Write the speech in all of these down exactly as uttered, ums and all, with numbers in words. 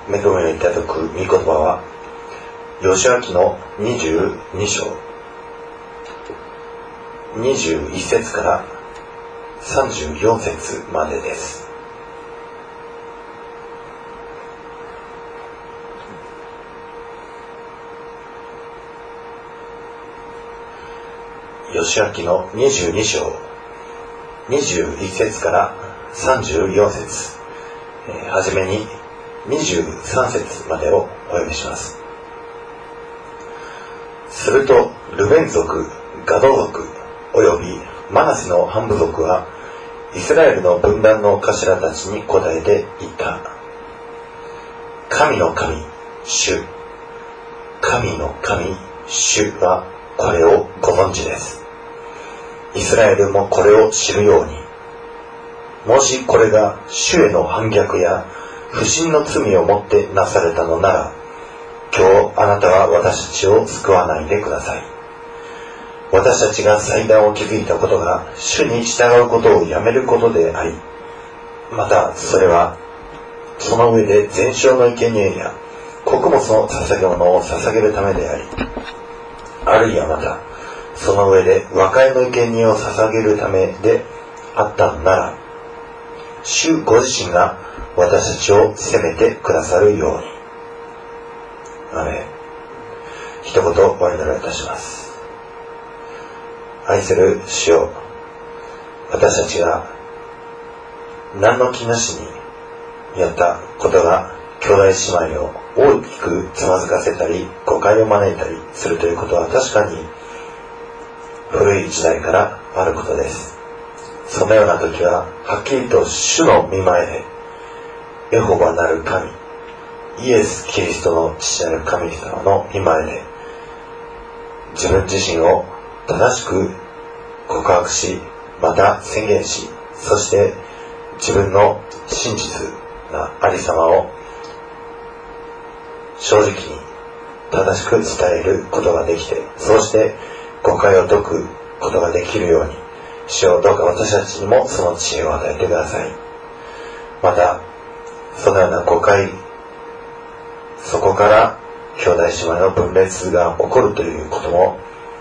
恵みをいただく御言葉はヨシュア記のにじゅうに章にじゅういち節からさんじゅうよん節までです。ヨシュア記のにじゅうに章にじゅういち節からさんじゅうよん節、えー、はじめににじゅうさん節までをお読みします。するとルベン族、ガド族およびマナセの半部族はイスラエルの分断の頭たちに答えて言った。神の神、主、神の神、主はこれをご存知です。イスラエルもこれを知るように、もしこれが主への反逆や不信の罪をもってなされたのなら、今日あなたは私たちを救わないでください。私たちが祭壇を築いたことが主に従うことをやめることであり、またそれはその上で全焼の生贄や穀物の捧げ物を捧げるためであり、あるいはまたその上で和解の生贄を捧げるためであったのなら、主ご自身が私たちを責めてくださるように。アメン。一言お祈りいたします。愛する主よ、私たちが何の気なしにやったことが兄弟姉妹を大きくつまずかせたり誤解を招いたりするということは確かに古い時代からあることです。そのような時ははっきりと主の御前でエホバなる神、イエス・キリストの父なる神様の御前で自分自身を正しく告白し、また宣言し、そして自分の真実なありさまを正直に正しく伝えることができて、そうして誤解を解くことができるように、主よどうか私たちにもその知恵を与えてください。またそのような誤解、そこから兄弟姉妹の分裂が起こるということも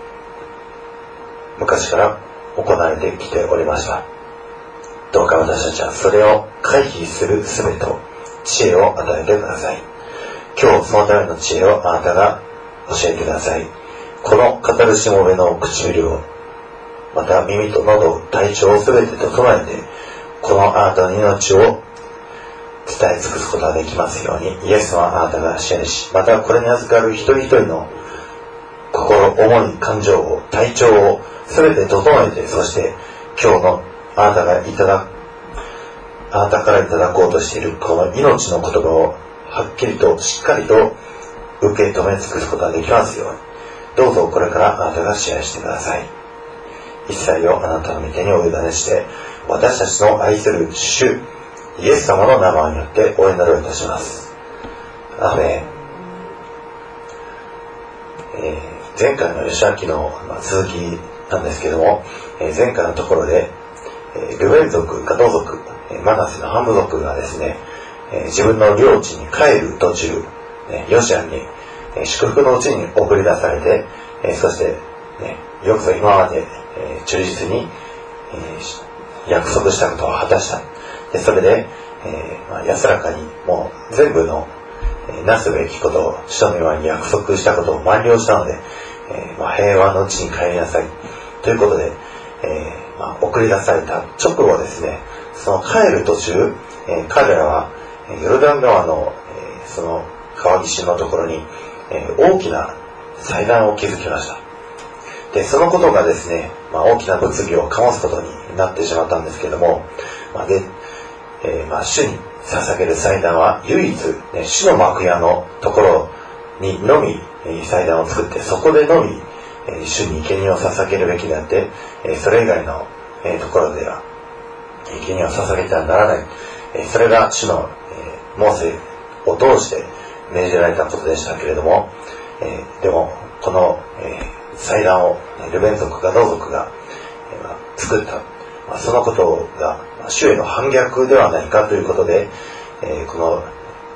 昔から行われてきておりました。どうか私たちはそれを回避する術と知恵を与えてください。今日そのための知恵をあなたが教えてください。この語るしもべの唇を、また耳と喉、体調をすべて整えて、このあなたの命を伝え尽くすことができますように、イエスはあなたが支援し、またこれに預かる一人一人の心、思い、感情を、体調を全て整えて、そして今日のあなたがいただあなたからいただこうとしているこの命の言葉をはっきりとしっかりと受け止め尽くすことができますように、どうぞこれからあなたが支援してください。一切をあなたの御手にお委ねして、私たちの愛する主イエス様の名前によってお祈りをいたします。アーメン。えー、前回のヨシュア記の、まあ、続きなんですけども、えー、前回のところで、えー、ルベン族、ガド族、えー、マナセの半部族がですね、えー、自分の領地に帰る途中、ね、ヨシュアに、えー、祝福のうちに送り出されて、えー、そして、ね、よくぞ今まで、えー、忠実に、えー、約束したことを果たした。でそれで、えーまあ、安らかにもう全部の、えー、なすべきことを主の御前に約束したことを満了したので、えーまあ、平和のうちに帰りなさいということで、えーまあ、送り出された直後ですね、その帰る途中、えー、彼らはヨルダン川の、えー、その川岸のところに、えー、大きな祭壇を築きました。でそのことがですね、まあ、大きな物議を醸すことになってしまったんですけれども、まあ、でえーまあ、主に捧げる祭壇は唯一、ね、主の幕屋のところにのみ、えー、祭壇を作って、そこでのみ、えー、主に生贄を捧げるべきであって、えー、それ以外の、えー、ところでは生贄を捧げてはならない、えー、それが主の、えー、モーセを通して命じられたことでしたけれども、えー、でもこの、えー、祭壇をルベン族、ガド族が、えーまあ、作った、まあ、そのことが主への反逆ではないかということで、えー、この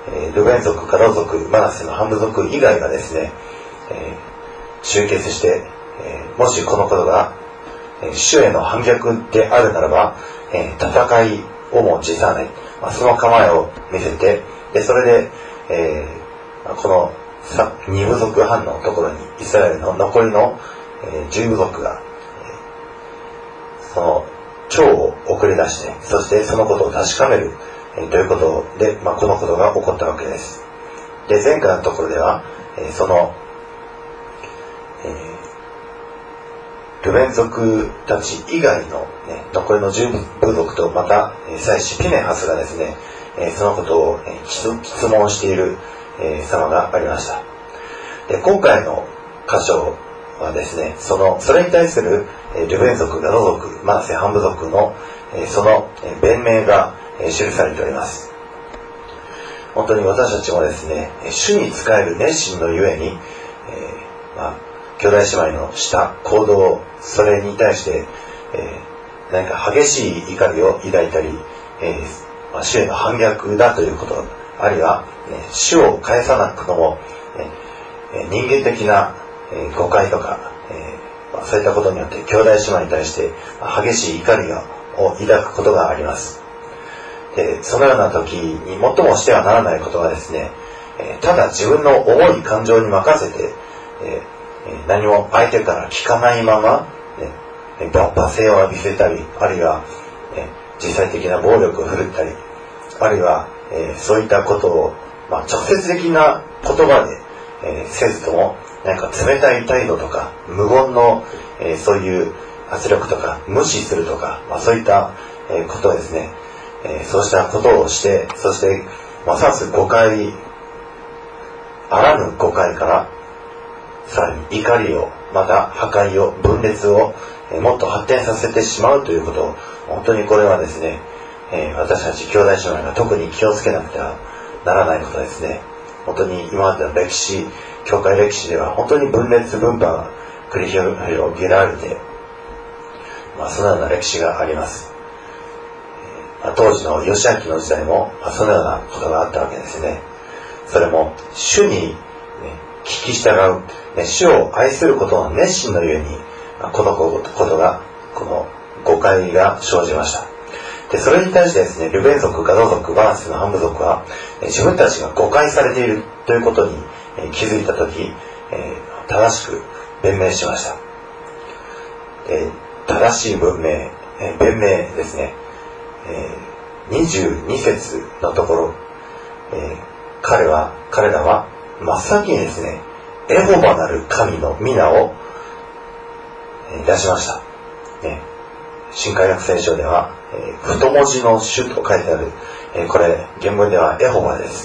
えー、ルベン族、ガド族、マナセの半部族以外がですね、えー、集結して、えー、もしこのことが、えー、主への反逆であるならば、えー、戦いをも辞さない、まあ、その構えを見せて、でそれで、えー、この二部族半のところにイスラエルの残りの、えー、十部族が、えー、その長を送り出して、そしてそのことを確かめる、えー、ということで、まあ、このことが起こったわけです。で前回のところでは、えー、その、えー、ルベン族たち以外の、ね、残りの十部族とまた、えー、祭司ピネハスがですね、えー、そのことを、えー、質問している、えー、様がありました。で今回の箇所はですね、そのそれに対する、えー、ルベン族、ガド族、マナセ半部族の、えー、その、えー、弁明が、えー、記されております。本当に私たちもですね、主に仕える熱心のゆえに、えーまあ、兄弟姉妹のした行動、それに対して、えー、何か激しい怒りを抱いたり、えーまあ、主への反逆だということ、あるいは、ね、主を返さなくとも、ね、人間的な、えー、誤解とか、えーまあ、そういったことによって兄弟姉妹に対して、まあ、激しい怒りを抱くことがあります。でそのような時に最もしてはならないことはですね、えー、ただ自分の重い感情に任せて、えー、何も相手から聞かないまま、ね、罵声を浴びせたり、あるいは、ね、実際的な暴力を振るったり、あるいは、えー、そういったことを、まあ、直接的な言葉で、えー、せずとも何か冷たい態度とか無言の、えー、そういう圧力とか無視するとか、まあ、そういった、えー、ことをですね、えー、そうしたことをして、そしてますます誤解、あらぬ誤解からさらに怒りを、また破壊を、分裂を、えー、もっと発展させてしまうということを、本当にこれはですね、えー、私たち兄弟姉妹が特に気をつけなくてはならないことですね。本当に今までの歴史、教会歴史では本当に分裂分派が繰り広げられて、まあ、そのような歴史があります。えーまあ、当時の義明の時代も、まあ、そのようなことがあったわけですね。それも主に、ね、聞き従う、ね、主を愛することの熱心のゆえに、まあ、このことが、この誤解が生じました。でそれに対してですね、ルベン族、ガド族、マナセの半部族は、え自分たちが誤解されているということに、え気づいたとき、えー、正しく弁明しました。えー、正しい文明、えー、弁明ですね、えー、にじゅうに節のところ、えー、彼は彼らは真っ先にですね、エホバなる神の皆を、えー、出しました。ね、新海約聖書では、えー、太文字の主と書いてある、えー、これ原文ではエホバです。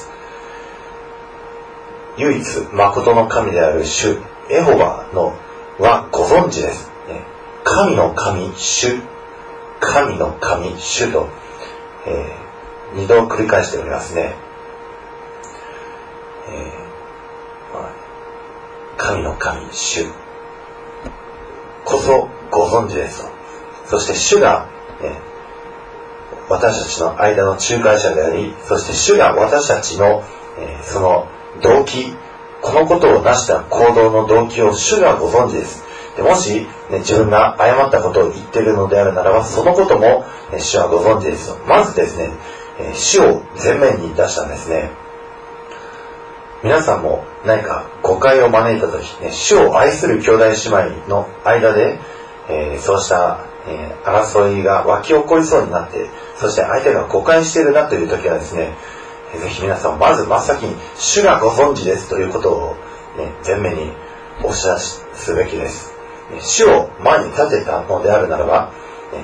唯一誠の神である主エホバのはご存知です、ね、神の神主、神の神主と、えー、二度繰り返しておりますね。えーまあ、神の神主こそご存知ですと。そして主が、ね、私たちの間の仲介者であり、そして主が私たちの、えー、その動機、このことを成した行動の動機を主がご存知です。でもし、ね、自分が誤ったことを言っているのであるならば、そのことも、ね、主はご存知です。まずですね、えー、主を前面に出したんですね。皆さんも何か誤解を招いたとき、ね、主を愛する兄弟姉妹の間で、えー、そうした、えー、争いが湧き起こりそうになって、そして相手が誤解しているなというときはですね、えー、ぜひ皆さんまず真っ先に主がご存知ですということを、ね、前面にお知らせすべきです。ね、主を前に立てたのであるならば、ね、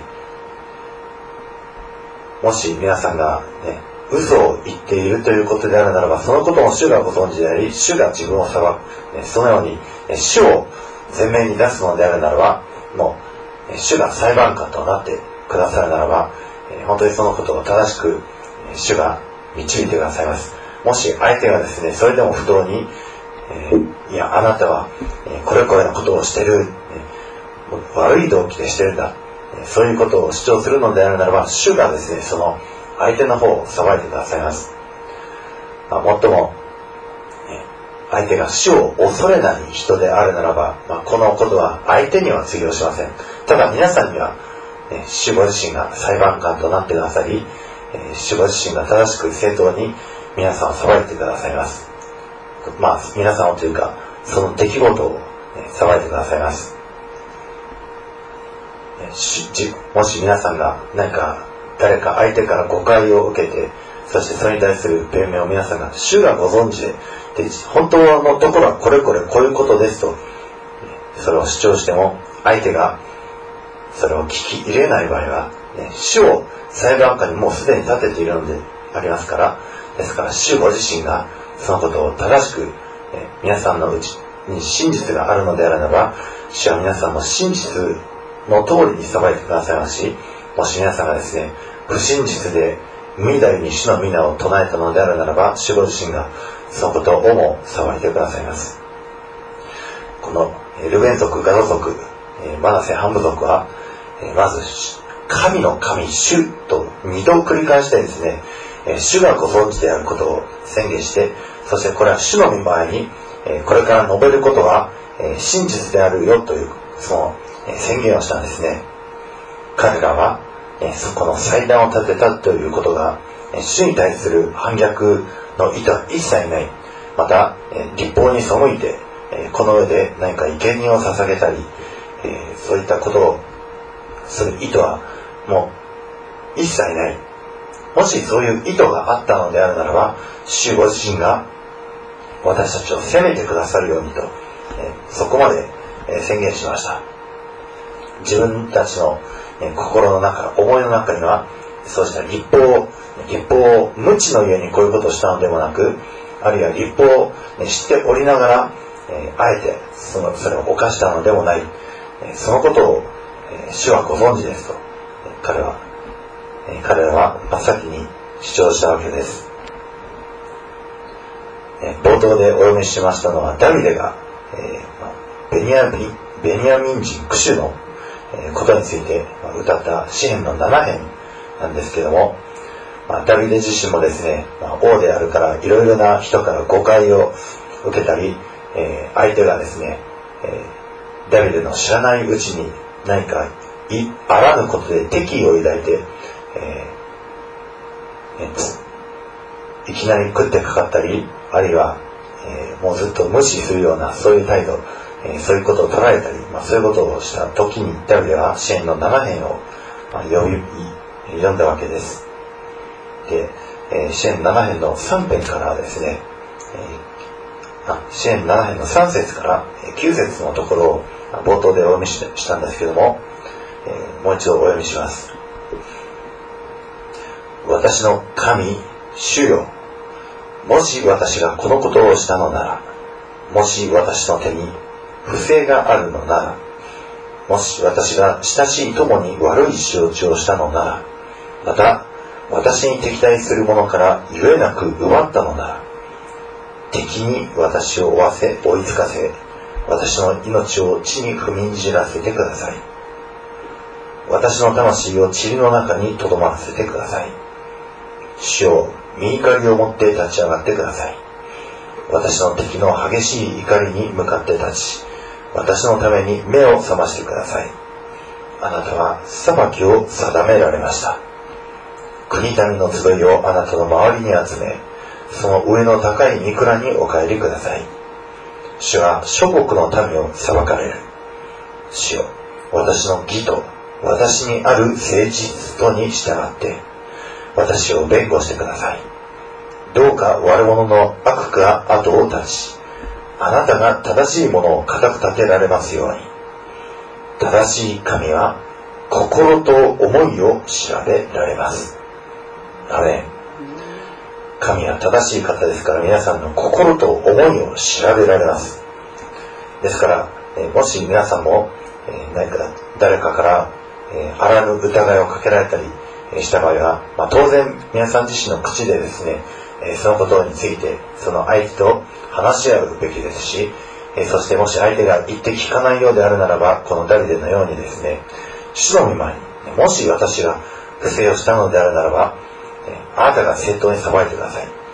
もし皆さんが、ね、嘘を言っているということであるならば、そのことも主がご存知であり、主が自分を裁く、ね、そのように、ね、主を前面に出すのであるならば、もう、ね、主が裁判官となってくださるならば、えー、本当にそのことを正しく、えー、主が導いてくださいます。もし相手がですね、それでも不当に、えー、いやあなたは、えー、これこれのことをしている、ね、悪い動機でしてるんだ、えー、そういうことを主張するのであるならば、主がですね、その相手の方を裁いてくださいます。 まあ、もっとも相手が主を恐れない人であるならば、まあ、このことは相手には通用しません。ただ皆さんには、ね、主ご自身が裁判官となってくださり、えー、主ご自身が正しく正当に皆さんを裁いてくださいます。まあ皆さんをというかその出来事を、ね、裁いてくださいます。えー、もし皆さんが何か誰か相手から誤解を受けて、そしてそれに対する弁明を皆さんが主がご存知で、で本当のところはこれこれこういうことですとそれを主張しても、相手がそれを聞き入れない場合は、ね、主を裁判官にもうすでに立てているのでありますから、ですから主ご自身がそのことを正しく、ね、皆さんのうちに真実があるのであるならば、主は皆さんの真実の通りに裁いてくださいますし、もし皆さんがですね不真実で無理だりに主の皆を唱えたのであるならば、主ご自身がそのことをも裁いてくださいます。このルベン族、ガド族、マナセ半部族はまず神の神主と二度繰り返してですね、主がご存知であることを宣言して、そしてこれは主の御前にこれから述べることは真実であるよというその宣言をしたんですね。彼らはそこの祭壇を立てたということが主に対する反逆の意図は一切ない。また立法に背いてこの上で何か生贄を捧げたり、そういったことをする意図はもう一切ない。もしそういう意図があったのであるならば、主ご自身が私たちを責めてくださるようにと、そこまで宣言しました。自分たちの心の中、思いの中には、そうした立法、立法を無知のゆえにこういうことをしたのでもなく、あるいは立法を知っておりながら、あえてそのそれを犯したのでもない。そのことを主はご存知ですと、彼は、彼らは真っ先に主張したわけです。冒頭でお読みしましたのは、ダビデがベニヤミン、ベニヤミン人クシュのことについて歌った詩編のなな編なんですけども、ダビデ自身もですね、王であるからいろいろな人から誤解を受けたり、相手がですね、ダビデの知らないうちに何かあらぬことで敵意を抱いて、えー、いきなり食ってかかったり、あるいは、えー、もうずっと無視するようなそういう態度、えー、そういうことを捉えたり、まあ、そういうことをした時にダビデは詩編のなな編を、まあ、読み読んだわけです。で、えー、詩編なな編のさん編からですね、えー、あ詩編なな編のさん節からきゅう節のところを冒頭でお読みしたんですけども、えー、もう一度お読みします。私の神、主よ、もし私がこのことをしたのなら、もし私の手に不正があるのなら、もし私が親しい友に悪い仕打ちをしたのなら、また私に敵対する者からゆえなく奪ったのなら、敵に私を追わせ追いつかせ、私の命を地に踏みにじらせてください。私の魂を塵の中にとどまらせてください。主よ、御怒りを持って立ち上がってください。私の敵の激しい怒りに向かって立ち、私のために目を覚ましてください。あなたは裁きを定められました。国民の集いをあなたの周りに集め、その上の高い御蔵にお帰りください。主は諸国の民を裁かれる。主よ、私の義と私にある誠実とに従って私を弁護してください。どうか悪者の悪が後を絶ち、あなたが正しいものを固く立てられますように。正しい神は心と思いを調べられます。アメン。神は正しい方ですから、皆さんの心と思いを調べられます。ですから、もし皆さんも何か誰かからあらぬ疑いをかけられたりした場合は、まあ、当然皆さん自身の口でですね、そのことについてその相手と話し合うべきですし、そしてもし相手が言って聞かないようであるならば、このダビデのようにですね、主の御前に、もし私が不正をしたのであるならば、あなたが正当に裁いてください。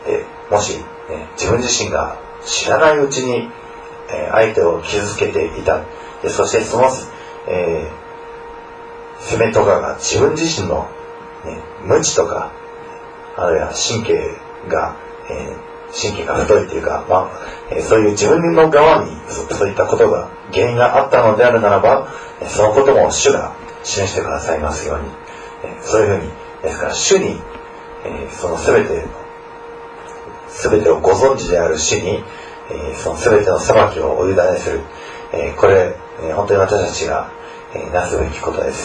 でもし、ね、自分自身が知らないうちに、えー、相手を傷つけていた。でそしてその、えー、責めとかが自分自身の、ね、無知とかあるいは神経が、えー、神経が太いというか、まあえー、そういう自分の側にそういったことが原因があったのであるならば、そのことも主が示してくださいますように、えー、そういうふうにですから主に、えー、その全て全てをご存知である主に、えー、その全ての裁きをお委ねする、えー、これ、えー、本当に私たちが、えー、なすべきことです。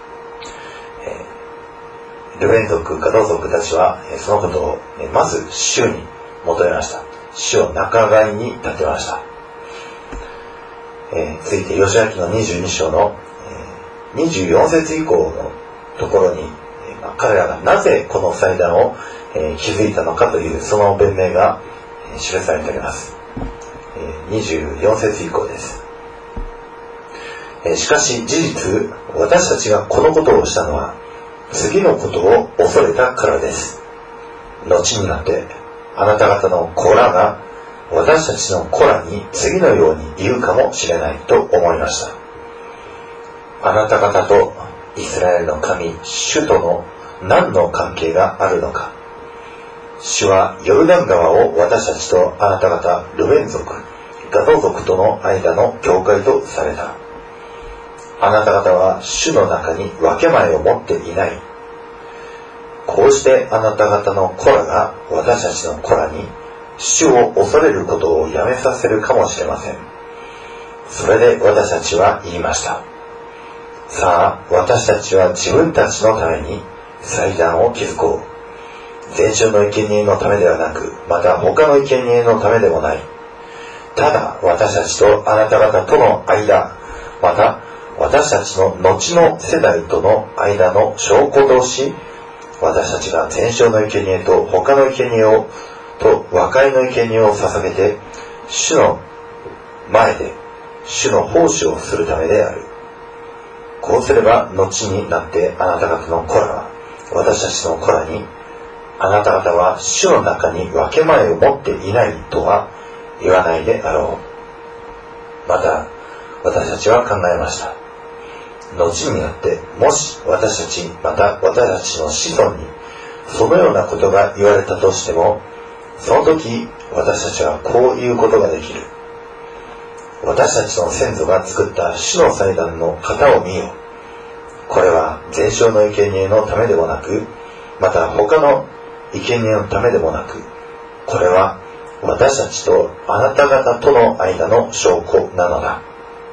えー、ルベン族ガド族たちは、えー、そのことを、えー、まず主に求めました。主を仲買に立てました。えー、続いてヨシュア記のにじゅうに章の、えー、にじゅうよん節以降のところに、えーまあ、彼らがなぜこの祭壇を、えー、築いたのかというその弁明が、えー、記されております。えー、にじゅうよん節以降です。えー、しかし事実私たちがこのことをしたのは次のことを恐れたからです。後になってあなた方の子らが私たちの子らに次のように言うかもしれないと思いました。あなた方とイスラエルの神主との何の関係があるのか。主はヨルダン川を私たちとあなた方ルベン族ガド族との間の境界とされた。あなた方は主の中に分け前を持っていない。こうしてあなた方の子らが私たちの子らに主を恐れることをやめさせるかもしれません。それで私たちは言いました。さあ私たちは自分たちのために祭壇を築こう。全焼の生贄のためではなく、また他の生贄のためでもない。ただ私たちとあなた方との間、また私たちの後の世代との間の証拠とし、私たちが全焼の生贄と他の生贄をと和解の生贄を捧げて主の前で主の奉仕をするためである。こうすれば後になってあなた方の子らは私たちの子らに、あなた方は主の中に分け前を持っていないとは言わないであろう。また私たちは考えました。後になってもし私たちまた私たちの子孫にそのようなことが言われたとしても、その時私たちはこういうことができる。私たちの先祖が作った主の祭壇の型を見よ。これは全焼の生贄のためでもなく、また他の生贄のためでもなく、これは私たちとあなた方との間の証拠なのだ。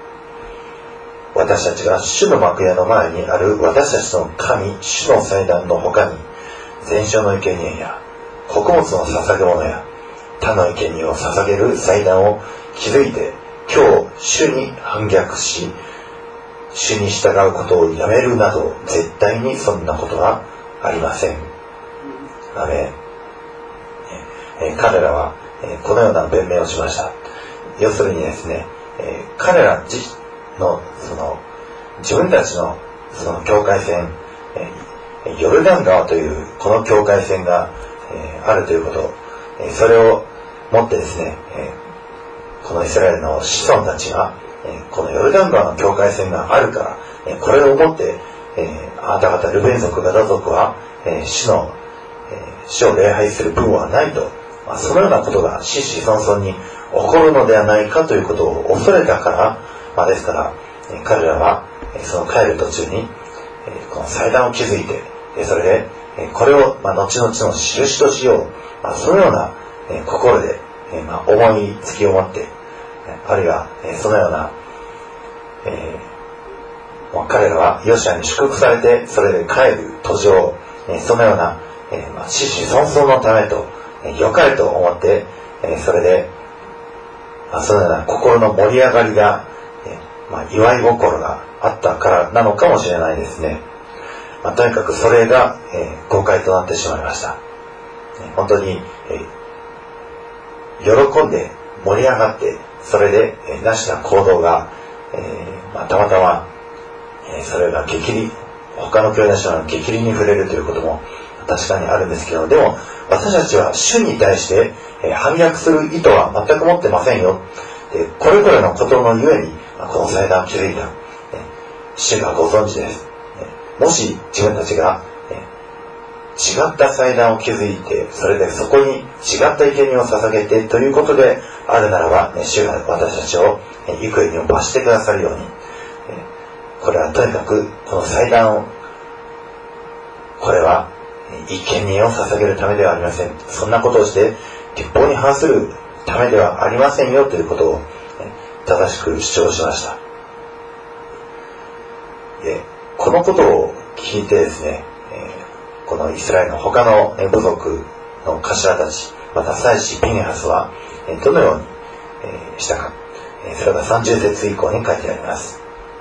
私たちが主の幕屋の前にある私たちの神主の祭壇の他に、全焼の生贄や穀物の捧げ物や他の生贄を捧げる祭壇を築いて、今日主に反逆し主に従うことをやめるなど、絶対にそんなことはありません。アメン。えー、彼らは、えー、このような弁明をしました。要するにですね、えー、彼ら自のその自分たちのその境界線、えー、ヨルダン川というこの境界線が、えー、あるということ、えー、それをもってですね、えー、このイスラエルの子孫たちが、えー、このヨルダン川の境界線があるから、えー、これをもって、えー、あなた方ルベン族ガダ族は、えー、主の、えー、主を礼拝する分はないと、まあ、そのようなことが子々孫々に起こるのではないかということを恐れたから、まあ、ですから、えー、彼らは、えー、その帰る途中に、えー、この祭壇を築いて、えー、それで、えー、これを、まあ、後々の印としよう、まあ、そのような、えー、心で、えーまあ、思いつきを持って、あるいは、えー、そのような、えー、もう彼らはヨシュアに祝福されて、それで帰る途上、えー、そのような、えーまあ、子々孫々のためと、えー、良かれと思って、えー、それで、まあ、そのような心の盛り上がりが、えーまあ、祝い心があったからなのかもしれないですね。まあ、とにかくそれが、えー、誤解となってしまいました。えー、本当に、えー、喜んで盛り上がって、それで、えー、なした行動が、えーまあ、たまたま、えー、それが激励、他の兄弟姉妹の激励に触れるということも確かにあるんですけど、でも私たちは主に対して、えー、反逆する意図は全く持ってませんよ。でこれこれのことのゆえにこの祭壇を築いた、ね、主がご存知です、ね、もし自分たちが、ね、違った祭壇を築いて、それでそこに違った生贄を捧げてということであるならば、ね、主が私たちを、ね、幾重にも罰してくださるように、ね、これはとにかくこの祭壇を、これは生贄を捧げるためではありません。そんなことをして律法に反するためではありませんよということを、ね、正しく主張しました。でこのことを聞いてですね、えー、このイスラエルの他の部族の頭たち、また祭司ピネハスはどのようにしたか、それがさんじゅう節以降に書いてあります。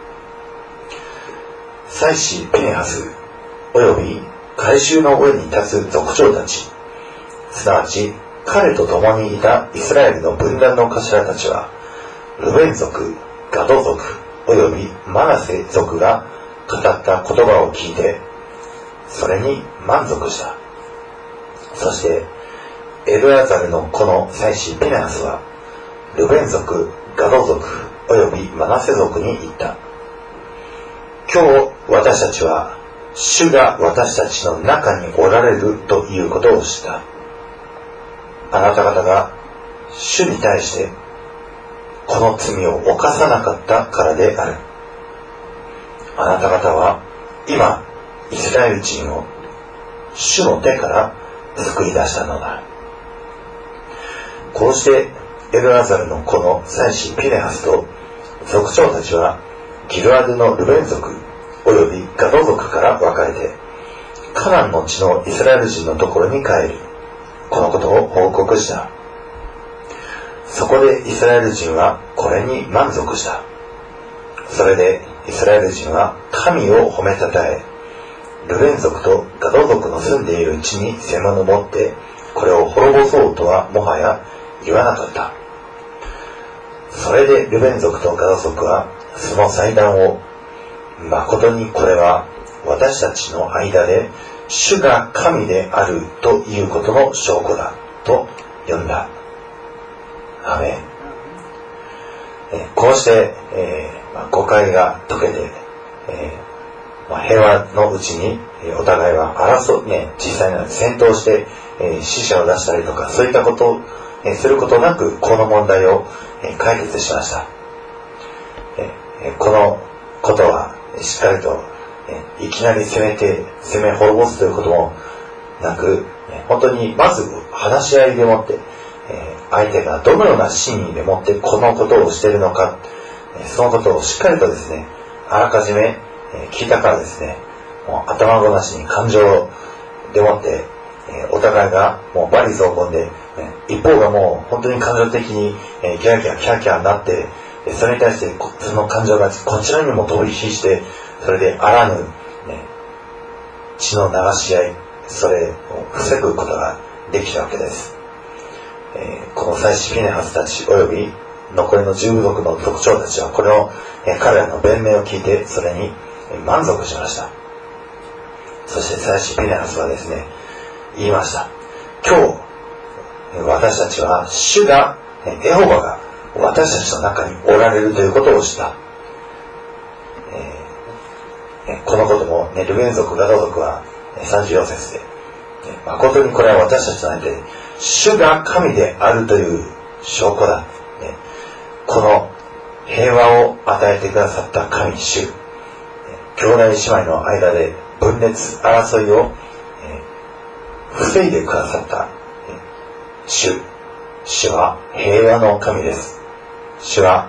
祭司ピネハスおよび改宗の上に立つ族長たち、すなわち彼と共にいたイスラエルの分断の頭たちは、ルベン族、ガド族およびマナセ族が語った言葉を聞いて、それに満足した。そしてエルアザルの子の祭司ピネハスは、ルベン族、ガド族およびマナセ族に言った。今日私たちは主が私たちの中におられるということを知った。あなた方が主に対してこの罪を犯さなかったからである。あなた方は今イスラエル人を主の手から救い出したのだ。こうしてエルアザルの子の祭司ピネハスと族長たちはギルアドのルベン族およびガド族から分かれて、カナンの地のイスラエル人のところに帰り、このことを報告した。そこでイスラエル人はこれに満足した。それでイスラエル人は神を褒めたたえ、ルベン族とガド族の住んでいる地に攻め上って、これを滅ぼそうとはもはや言わなかった。それでルベン族とガド族はその祭壇を、誠にこれは私たちの間で主が神であるということの証拠だと呼んだ。アメン。えこうして、えーまあ、誤解が解けて、えーまあ、平和のうちに、えー、お互いは争う、ね、実際に戦闘して、えー、死者を出したりとかそういったことを、えー、することなくこの問題を、えー、解決しました。えー、このことはしっかりと、えー、いきなり攻めて攻め滅ぼすということもなく、えー、本当にまず話し合いでもって、えー、相手がどのような真意でもってこのことをしているのか、えー、そのことをしっかりとですね、あらかじめ、えー、聞いたからですね、もう頭ごなしに感情でもって、えー、お互いがもう罵詈雑言で、ね、一方がもう本当に感情的に、えー、ギャーギャーキャーキャーになって、それに対してその感情がこちらにも飛び火して、それであらぬ、ね、血の流し合い、それを防ぐことができたわけです。えー、この祭司ピネハスたちおよび残りの十部族の族長たちはこれを、えー、彼らの弁明を聞いてそれに満足しました。そして祭司ピネハスはですね、言いました。今日私たちは主がエホバが私たちの中におられるということを知った。えー、このことも、ね、ルベン族ガド族はさんじゅうよん節で、誠にこれは私たちの間で主が神であるという証拠だ、ね、この平和を与えてくださった神主、ね、兄弟姉妹の間で分裂争いを、えー、防いでくださった、ね、主主は平和の神です。主は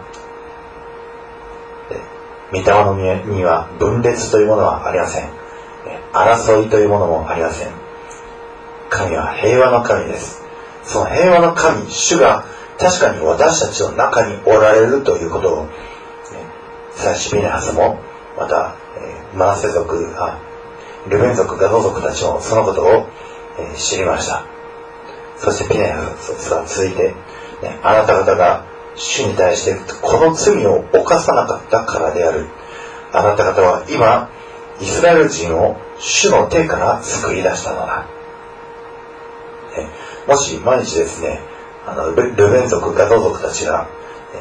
御霊の宮には分裂というものはありません。争いというものもありません。神は平和の神です。その平和の神、主が確かに私たちの中におられるということを、ね、祭司ピネハスもまた、えー、マナセ族、あ、ルベン族、ガド族たちもそのことを、えー、知りました。そしてピネハスは続いて、ね、あなた方が主に対してこの罪を犯さなかったからである。あなた方は今イスラエル人を主の手から救い出したのだ。ね、もし毎日ですね、あのルベン族、ガド族たちが、え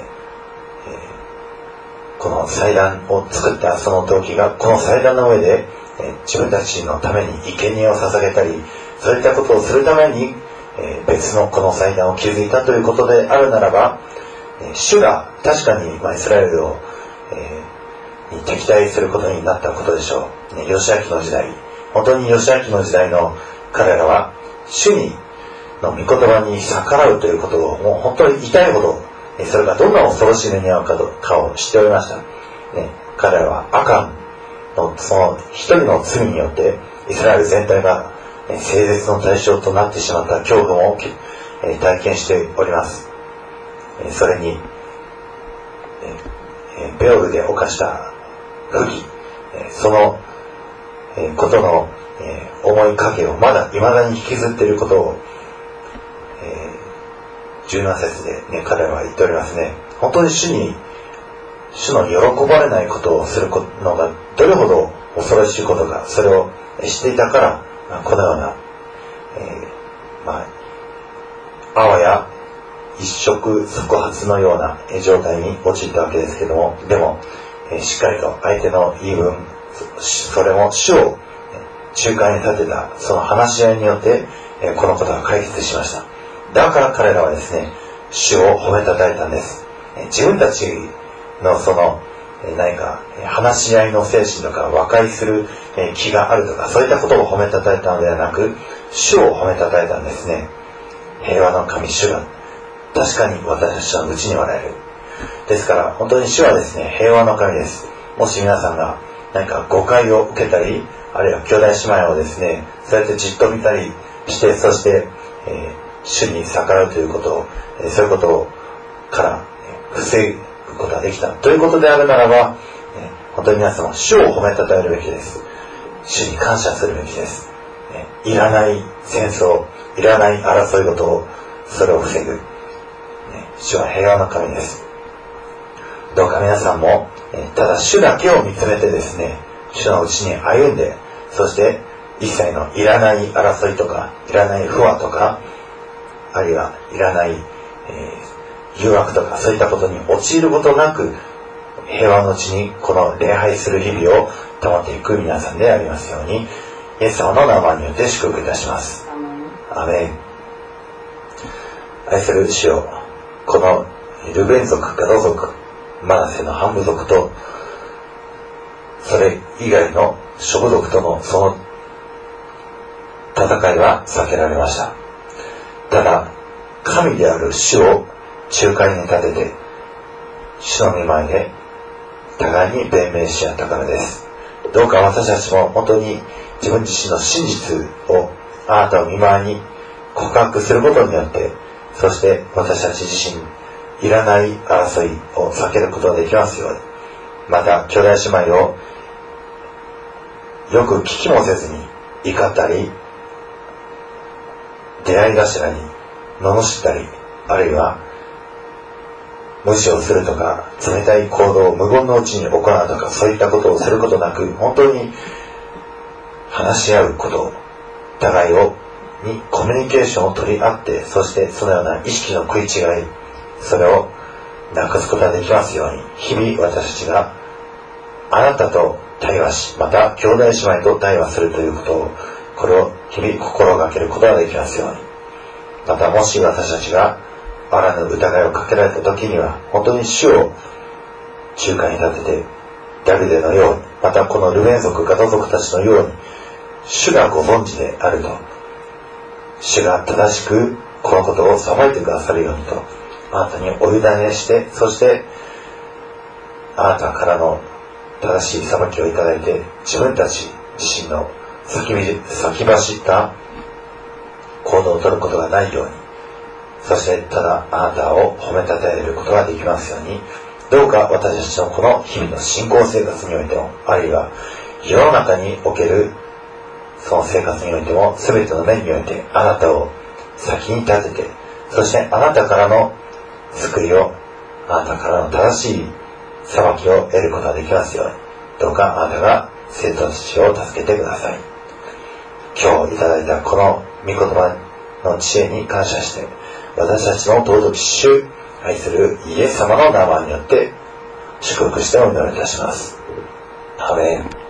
ー、この祭壇を作ったその動機が、この祭壇の上で、えー、自分たちのために生贄を捧げたり、そういったことをするために、えー、別のこの祭壇を築いたということであるならば、えー、主が確かに、まあ、イスラエルを、えー、に敵対することになったことでしょう。ね、ヨシアキの時代、本当にヨシアキの時代の彼らは主にの御言葉に逆らうということをもう本当に痛いほど、それがどんな恐ろしい目に遭うかかを知っておりました。ね、彼らはアカンのその一人の罪によってイスラエル全体が聖絶の対象となってしまった恐怖を体験しております。それにベオルで犯した不義、そのことの思いかけをまだ未だに引きずっていることをじゅうなな節で、ね、彼らは言っておりますね。本当に主に主の喜ばれないことをするのがどれほど恐ろしいことか、それを知っていたから、まあ、このような、えー、まああわや一触即発のような状態に陥ったわけですけども、でも、えー、しっかりと相手の言い分、それも主を仲介に立てたその話し合いによって、えー、このことが解決しました。だから彼らはですね、主を褒めたたえたんです。えー、自分たちのその、えー、何か話し合いの精神とか和解する、えー、気があるとか、そういったことを褒めたたえたのではなく、主を褒めたたえたんですね。平和の神主が確かに私たちのうちにおられる。ですから本当に主はですね、平和の神です。もし皆さんが何か誤解を受けたり、あるいは兄弟姉妹をですね、そうやってじっと見たりして、そして、えー、主に逆らうということを、えー、そういうことから、えー、防ぐことができたということであるならば、えー、本当に皆様主を褒めたたえるべきです。主に感謝するべきです。えー、いらない戦争、いらない争い事を、それを防ぐ、ね、主は平和の神です。どうか皆さんも、えー、ただ主だけを見つめてですね、主のうちに歩んで、そして一切のいらない争いとか、いらない不和とか、あるいはいらない、えー、誘惑とか、そういったことに陥ることなく、平和のうちにこの礼拝する日々を保っていく皆さんでありますように、イエス様の名前によって祝福いたします。アーメン。愛する主よ、このルベン族、ガド族、マナセの半部族と、それ以外の諸部族とのその戦いは避けられました。ただ神である主を仲介に立てて、主の御前で互いに弁明し合ったからです。どうか私たちも本当に自分自身の真実をあなたの御前に告白することによって、そして私たち自身いらない争いを避けることができますように、また兄弟姉妹をよく聞きもせずに怒ったり、出会い頭に罵ったり、あるいは無視をするとか、冷たい行動を無言のうちに行うとか、そういったことをすることなく、本当に話し合うことを、互いをにコミュニケーションを取り合って、そしてそのような意識の食い違い、それをなくすことができますように、日々私たちがあなたと対話し、また兄弟姉妹と対話するということを、これを日々心がけることができますように。またもし私たちがあらぬ疑いをかけられた時には、本当に主を仲介に立てて、ダビデのように、またこのルベン族、ガド族たちのように、主がご存知であると、主が正しくこのことを裁いてくださるようにと、あなたにお委ねして、そしてあなたからの正しい裁きをいただいて、自分たち自身の先走った行動を取ることがないように、そしてただあなたを褒めたたえることができますように、どうか私たちのこの日々の信仰生活においても、あるいは世の中におけるその生活においても、全ての面においてあなたを先に立てて、そしてあなたからの救いを、あなたからの正しい裁きを得ることができますように、どうかあなたが生徒たちを助けてください。今日いただいたこの御言葉の知恵に感謝して、私たちの尊き主、愛するイエス様の名前によって祝福してお祈りいたします。アーメン。